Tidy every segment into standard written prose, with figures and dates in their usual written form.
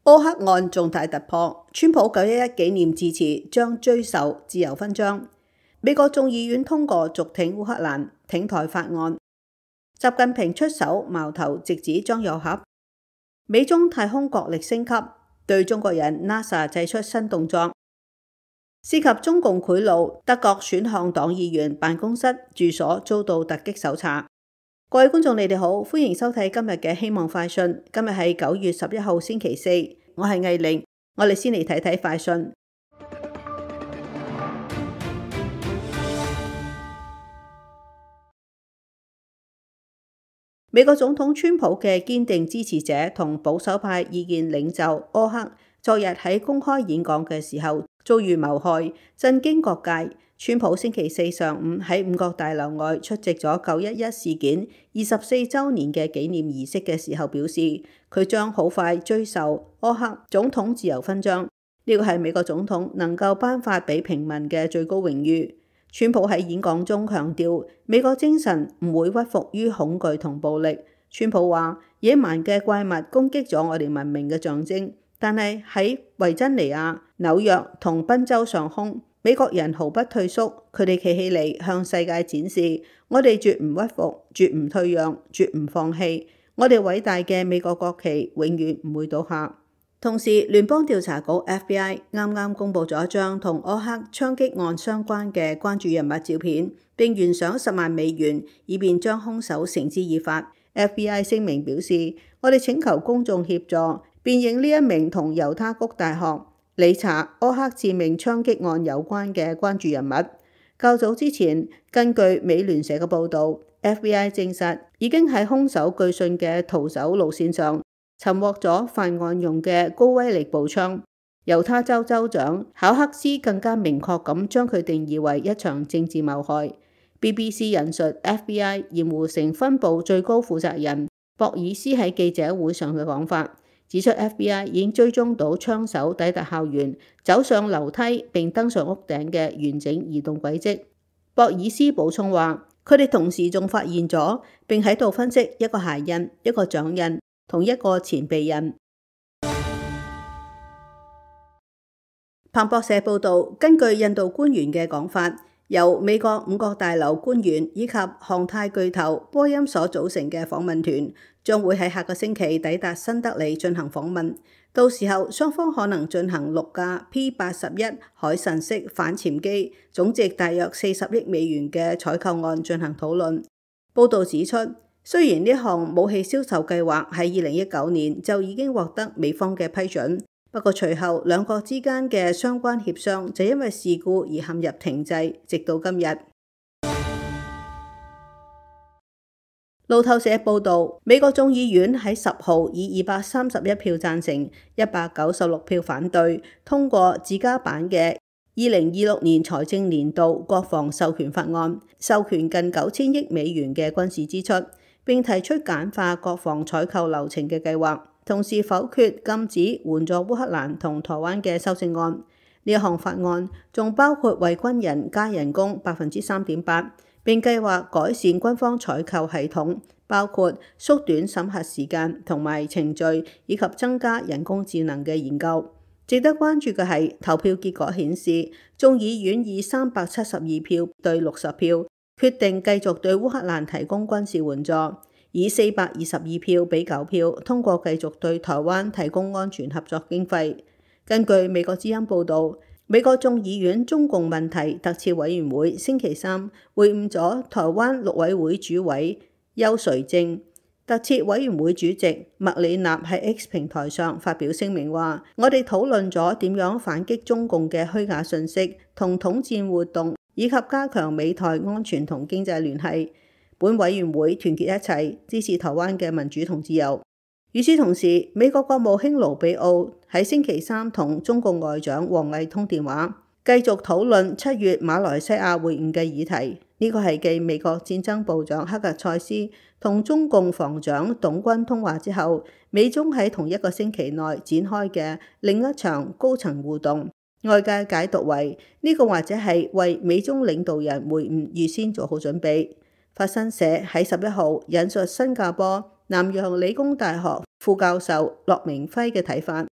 柯克案重大突破，川普911紀念致辭將追授自由勳章。美國眾議院通過續挺烏克蘭挺台法案。習近平出手矛頭直指張又俠。美中太空角力升級，對中國人 NASA 祭出新動作。涉及中共賄賂，德國選項黨議員辦公室住所遭到突擊搜查。各位觀眾，你哋好，歡迎收睇今日嘅希望快訊。今日係9月11號星期四，我係藝玲。我哋先嚟睇睇快訊。美國總統川普嘅堅定支持者同保守派意見領袖柯克昨日喺公開演講嘅時候遭遇謀害，震驚各界。川普星期四上午喺五角大樓外出席咗911事件24週年嘅紀念儀式嘅時候表示，佢將好快追授柯克總統自由勳章。呢個係美國總統能夠頒發俾平民嘅最高榮譽。川普喺演講中強調，美國精神唔會屈服於恐懼同暴力。川普話，野蠻嘅怪物攻擊咗我哋文明嘅象徵，但係喺維珍尼亞、紐約同賓州上空，美國人毫不退縮，佢哋企起嚟向世界展示，我哋絕唔屈服，絕唔退讓，絕唔放棄。我哋偉大嘅美國國旗永遠唔會倒下。同時，聯邦調查局 FBI 啱啱公布咗一張同柯克槍擊案相關嘅關注人物照片，並懸賞10萬美元，以便將兇手繩之以法。FBI 聲明表示，我哋請求公眾協助辨認呢一名同猶他谷大學理查柯克致命槍擊案有關嘅關注人物。較早之前，根據美聯社嘅報導， FBI 證實已經喺兇手據信嘅逃走路線上尋獲咗犯案用嘅高威力步槍。猶他州州長考克斯更加明確咁將佢定義為一場政治謀害。BBC 引述 FBI 鹽湖城分部最高負責人博爾斯喺記者會上嘅講法，指出 FBI 已經追蹤到槍手抵達校園、走上樓梯並登上屋頂嘅完整移動軌跡。博爾斯補充話，佢哋同時仲發現咗並喺度分析一個鞋印、一個掌印同一個前鼻印。彭博社報導，根據印度官員嘅講法，由美國五角大樓官員以及航太巨頭波音所組成嘅訪問團，將會喺下個星期抵達新德里進行訪問。到時候，雙方可能進行6架 P-81海神式反潛機，總值大約40億美元嘅採購案進行討論。報導指出，雖然呢項武器銷售計劃喺2019年就已經獲得美方嘅批准，不過隨後兩國之間嘅相關協商就因為事故而陷入停滯，直到今日。路透社報導，美國眾議院喺10號以231票贊成、196票反對通過自家版嘅2026年財政年度國防授權法案，授權近9000億美元嘅軍事支出，並提出簡化國防採購流程嘅計劃，同時否決禁止援助烏克蘭同台灣嘅修正案。呢項法案仲包括為軍人加人工3.8%，並計劃改善軍方採購系統，包括縮短審核時間同埋程序，以及增加人工智能嘅研究。值得關注嘅係，投票結果顯示，眾議院以372票對60票，決定繼續對烏克蘭提供軍事援助，以422票比9票通過繼續對台灣提供安全合作經費。根據美國之音報導，美國眾議院中共問題特設委員會星期三會晤咗台灣陸委會主委邱垂正。特設委員會主席麥里納喺 X 平台上發表聲明話，我哋討論咗點樣反擊中共嘅虛假信息同統戰活動，以及加強美台安全同經濟聯繫。本委員會團結一齊支持台灣嘅民主同自由。與此同時，美國國務卿盧比奧喺星期三同中共外長王毅通電話，繼續討論7月馬來西亞會晤嘅議題。呢個係繼美國戰爭部長克格塞斯同中共防長董軍通話之後，美中喺同一個星期內展開嘅另一場高層互動。外界解讀為呢個或者係為美中領導人會晤預先做好準備。法新社喺11號引述新加坡南洋理工大學副教授駱明輝嘅睇法，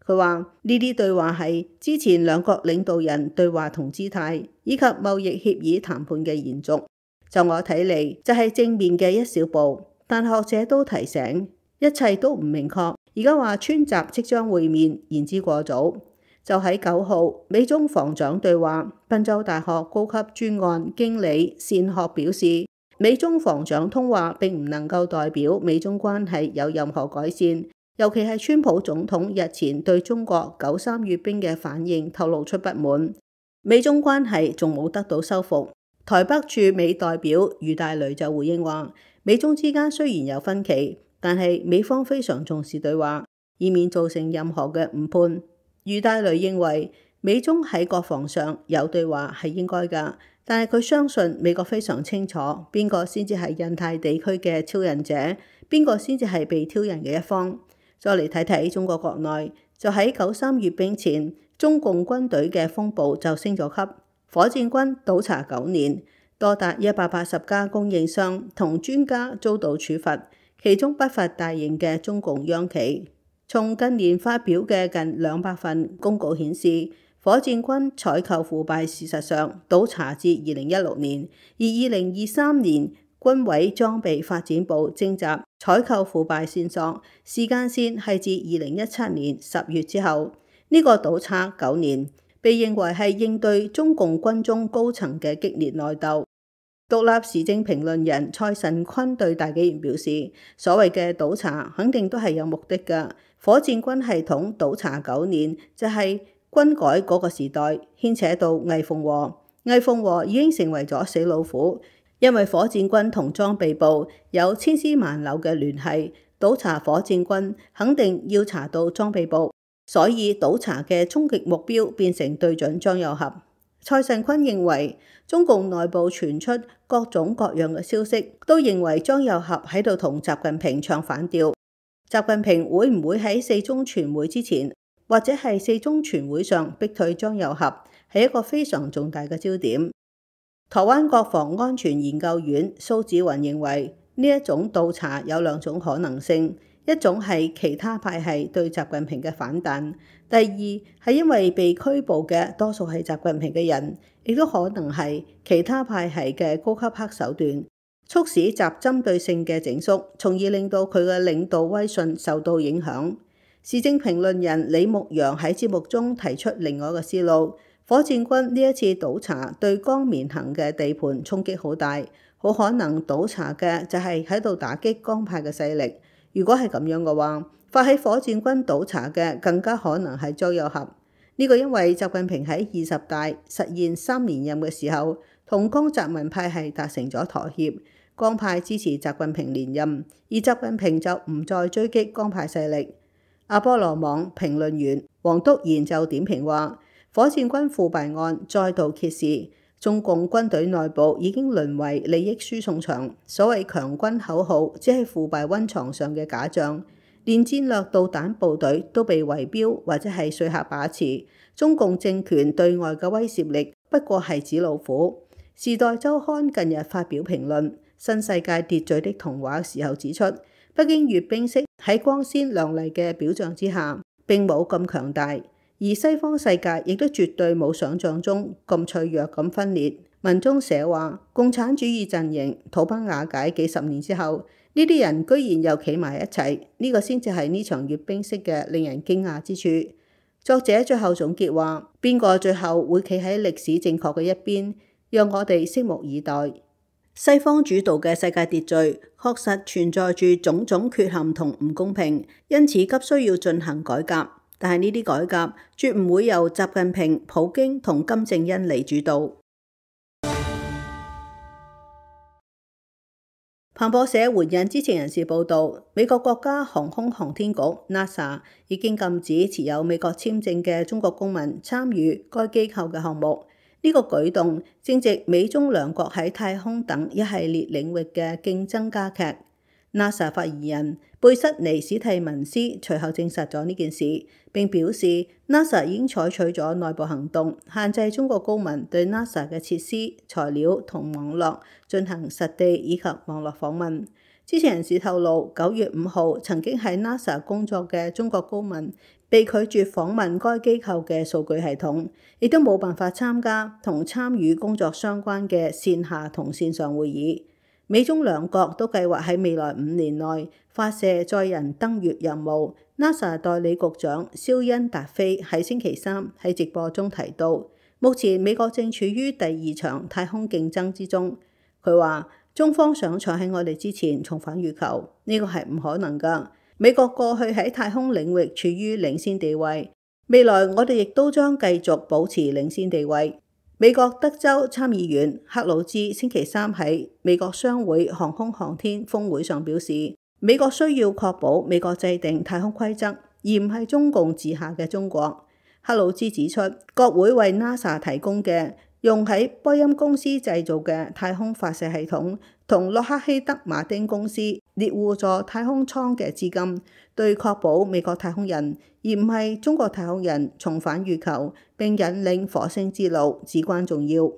佢話呢啲對話係之前兩國領導人對話同姿態，以及貿易協議談判嘅延續。就我睇嚟，就係正面嘅一小步，但學者都提醒，一切都唔明確。而家話川習即將會面，言之過早。就喺9號，美中防長對話，賓州大學高級專案經理善學表示，美中防長通話並唔能夠代表美中關係有任何改善，尤其係川普總統日前對中國93閱兵嘅反應透露出不滿，美中關係仲冇得到修復。台北駐美代表余大雷就回應話，美中之間雖然有分歧，但係美方非常重視對話，以免造成任何嘅誤判。余大雷認為美中喺國防上有對話係應該㗎，但係佢相信美國非常清楚邊個先至係印太地區嘅挑釁者，邊個先至係被挑釁嘅一方。再嚟睇睇中國國內，就喺93閱兵前，中共軍隊嘅風暴就升咗級。火箭軍倒查9年，多達180家供應商同專家遭到處罰，其中不乏大型嘅中共央企。從近年發表嘅近200份公告顯示，火箭軍採購腐敗事實上倒查至2016年，而2023年軍委裝備發展部徵集採購腐敗線索，時間線係自2017年10月之後。呢個倒查9年，被認為係應對中共軍中高層嘅激烈內鬥。獨立時政評論人蔡慎坤對大紀元表示，所謂嘅倒查肯定都係有目的㗎。火箭軍系統倒查9年，就係軍改嗰個時代，牽扯到魏鳳和。魏鳳和已經成為咗死老虎，因為火箭軍同裝備部有千絲萬縷嘅聯繫，倒查火箭軍肯定要查到裝備部，所以倒查嘅終極目標變成對準張又俠。蔡慎坤認為，中共內部傳出各種各樣嘅消息，都認為張又俠喺度同習近平唱反調。習近平會唔會喺4中全會之前，或者係4中全會上逼退張又俠，係一個非常重大嘅焦點。台灣國防安全研究院蘇紫雲認為，呢一種倒查有2種可能性。一種係其他派系對習近平嘅反彈，第二係因為被拘捕嘅多數係習近平嘅人，亦都可能係其他派系嘅高級黑手段，促使習針對性嘅整肅，從而令到佢嘅領導威信受到影響。時政評論人李牧陽喺節目中提出另外一個思路，火箭軍呢一次倒查對江綿恒嘅地盤衝擊好大，好可能倒查嘅就係喺度打擊江派嘅勢力。如果係咁樣嘅話，發起火箭軍倒查嘅更加可能係張又俠。呢個因為習近平喺20大實現3連任嘅時候，同江澤民派系達成咗妥協，江派支持習近平連任，而習近平就唔再追擊江派勢力。阿波羅網評論員黃篤賢就點評話，火箭軍腐敗案再度揭示，中共軍隊內部已經淪為利益輸送場，所謂強軍口號只係腐敗溫床上嘅假象，連戰略導彈部隊都被圍標或者係說客把持，中共政權對外嘅威懾力不過係紙老虎。時代週刊近日發表評論《新世界秩序的童話》時候指出，北京閱兵式喺光鮮亮麗嘅表象之下並冇咁強大。而西方世界亦都絕對冇想象中咁脆弱咁分裂。文中寫話，共產主義陣營土崩瓦解幾十年之後，呢啲人居然又企埋一齊，呢個先至係呢場閱兵式嘅令人驚訝之處。作者最後總結話，邊個最後會企喺歷史正確嘅一邊，讓我哋拭目以待。西方主導嘅世界秩序確實存在住種種缺陷同唔公平，因此急需要進行改革。但係呢啲改革絕唔會由習近平、普京同金正恩嚟主導。彭博社援引知情人士報道，美國國家航空航天局 NASA 已經禁止持有美國簽證嘅中國公民參與該機構嘅項目。呢個舉動正值美中兩國喺太空等一系列領域嘅競爭加劇。NASA 發言人貝瑟尼史蒂文斯隨後證實咗呢件事，並表示 NASA 已經採取咗內部行動，限制中國公民對 NASA 嘅設施、材料同網絡進行實地以及網絡訪問。 知情人士透露，9月5號曾經喺 NASA 工作嘅中國公民被拒絕訪問該機構嘅數據系統，亦都冇辦法參加同參與工作相關嘅線下同線上會議。美中兩國都計劃喺未來5年內發射載人登月任務。NASA 代理局長肖恩達菲喺星期三喺直播中提到，目前美國正處於第2場太空競爭之中。佢話：中方想搶喺我哋之前重返月球，呢個係唔可能㗎。美國過去喺太空領域處於領先地位，未來我哋亦都將繼續保持領先地位。美國德州參議員克魯茲星期三喺美國商會航空航天峰會上表示，美國需要確保美國制定太空規則，而唔係中共治下嘅中國。克魯茲指出，國會為 NASA 提供嘅用喺波音公司製造嘅太空發射系統同洛克希德馬丁公司獵戶座太空艙嘅資金，對確保美國太空人而唔係中國太空人重返月球並引領火星之路至關重要。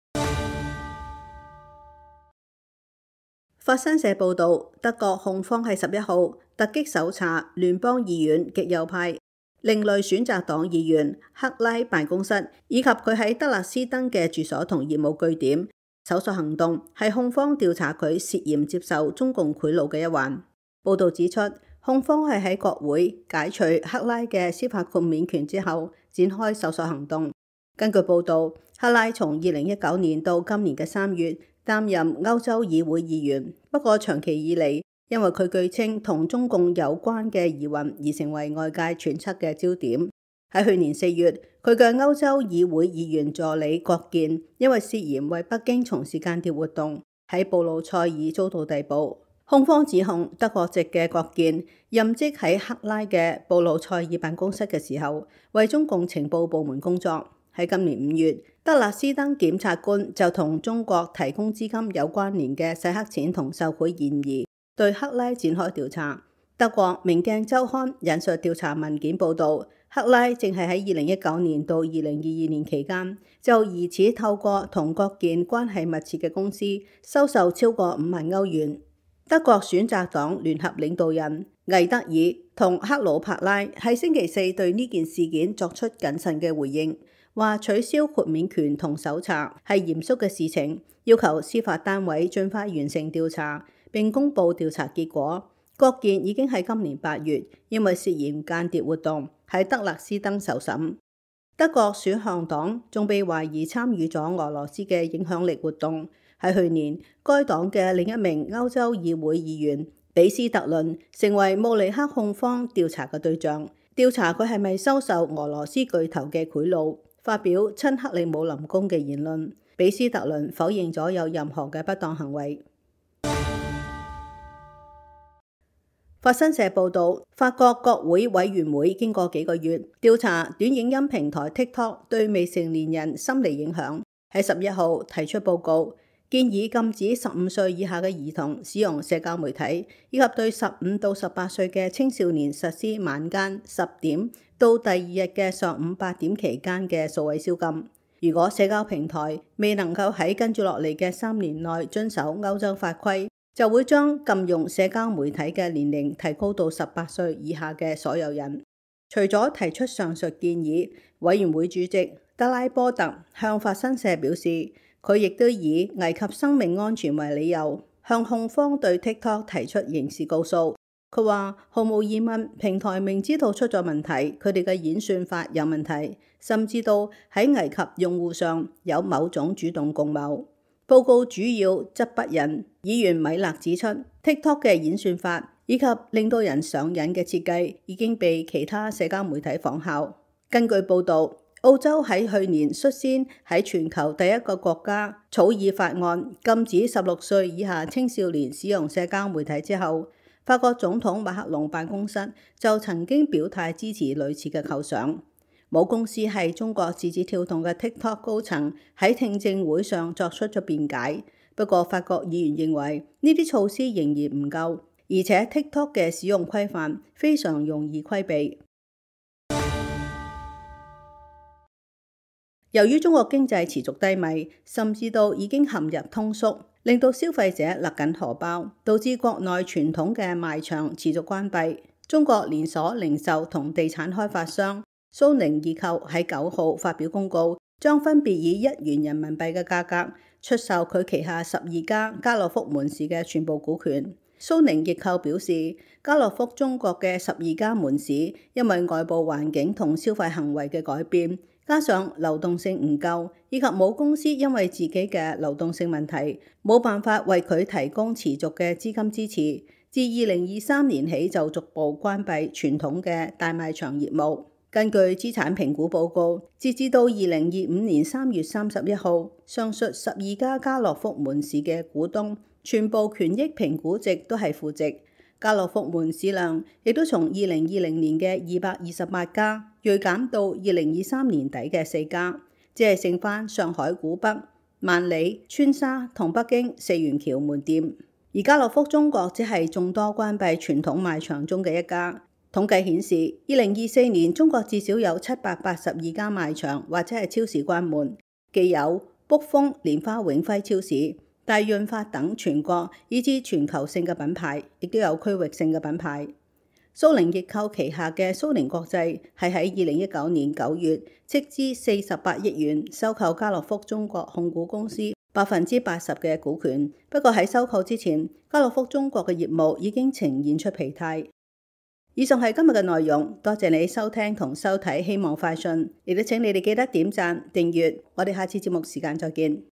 法新社報導，德國控方喺11號突擊搜查聯邦議院極右派另類選擇黨議員克拉辦公室，以及佢喺德勒斯登嘅住所同業務據點。搜索行動係控方調查佢涉嫌接受中共賄賂嘅一環。報導指出，控方係喺國會解除克拉嘅司法豁免權之後展開搜索行動。根據報導，克拉從2019年到今年嘅3月擔任歐洲議會議員，不過長期以嚟，因為佢據稱同中共有關嘅疑雲而成為外界揣測嘅焦點。喺去年4月，佢嘅歐洲議會議員助理郭健因為涉嫌為北京從事間諜活動，喺布魯塞爾遭到逮捕。控方指控德國籍嘅郭健任職喺克拉嘅布魯塞爾辦公室嘅時候，為中共情報部門工作。喺今年5月，德勒斯登檢察官就同中國提供資金有關聯嘅洗黑錢同受賄嫌疑，對克拉展開調查。德國明鏡週刊引述調查文件報導，克拉正係喺2019年到2022年期間，就疑似透過同郭健關係密切嘅公司收受超過5萬歐元。德國選擇黨聯合領導人魏德爾同克魯帕拉喺星期4對呢件事件作出謹慎嘅回應，話取消豁免權同搜查係嚴肅嘅事情，要求司法單位盡快完成調查並公佈調查結果。郭健已經喺今年8月因為涉嫌間諜活動喺德勒斯登受審。德國選項黨仲被懷疑參與咗俄羅斯嘅影響力活動。喺去年，該黨嘅另一名歐洲議會議員比斯特倫成為慕尼黑控方調查嘅對象，調查佢係咪收受俄羅斯巨頭嘅賄賂，發表親克里姆林宮嘅言論。比斯特倫否認咗有任何嘅不當行為。法新社報導，法國國會委員會經過幾個月調查短影音平台 TikTok 對未成年人心理影響，喺11號提出報告，建議禁止15歲以下嘅兒童使用社交媒體，以及對15到18歲嘅青少年實施晚間10點到第2日嘅上午8點期間嘅數位宵禁。如果社交平台未能夠喺跟住落嚟嘅3年內遵守歐洲法規，就會將禁用社交媒體嘅年齡提高到18歲以下嘅所有人。除咗提出上述建議，委員會主席德拉波特向法新社表示，佢亦都以危及生命安全為理由，向控方對 TikTok 提出刑事告訴。佢話毫無疑問，平台明知道出咗問題，佢哋嘅演算法有問題，甚至到喺危及用戶上有某種主動共謀。報告主要則不引。議員米勒指出 ，TikTok 嘅演算法以及令到人上癮嘅設計已經被其他社交媒體仿效。根據報導，澳洲喺去年率先喺全球第一個國家草擬法案，禁止16歲以下青少年使用社交媒體之後，法國總統馬克龍辦公室就曾經表態支持類似嘅構想。母公司係中國字節跳動嘅 TikTok 高層喺聽證會上作出咗辯解，不過法國議員認為呢啲措施仍然唔夠，而且 TikTok 嘅使用規範非常容易規避。由於中國經濟持續低迷，甚至到已經陷入通縮， 令到消費者勒緊荷包，導致國內傳統嘅賣場持續關閉。中國連鎖零售同地產開發商蘇寧易購喺9號發表公告，將分別以1元人民幣嘅價格出售佢旗下12家家樂福門市嘅全部股權。蘇寧易購表示，家樂福中國嘅12家門市因為外部環境同消費行為嘅改變，加上流動性唔夠，以及母公司因為自己嘅流動性問題，冇辦法為佢提供持續嘅資金支持，自2023年起就逐步關閉傳統嘅大賣場業務。根據資產評估報告，截至到2025年3月31號，上述12家家樂福門市嘅股東全部權益評估值都係負值，家樂福門市量亦都從2020年嘅228家銳減到2023年底嘅4家，只係剩返上海古北、萬里、川沙同北京四元橋門店。而家樂福中國只係眾多關閉傳統賣場中嘅一家。統計顯示，2024年中國至少有782家賣場或者係超市關門，既有卜蜂、蓮花永輝超市、大潤發等全國以至全球性嘅品牌，亦都有區域性嘅品牌。蘇寧易購旗下嘅蘇寧國際係喺2019年9月斥資48億元收購家樂福中國控股公司80%嘅股權。不過喺收購之前，家樂福中國嘅業務已經呈現出疲態。以上係今日嘅內容，多謝你收聽同收睇希望快訊，亦都請你哋記得點讚、訂閱，我哋下次節目時間再見。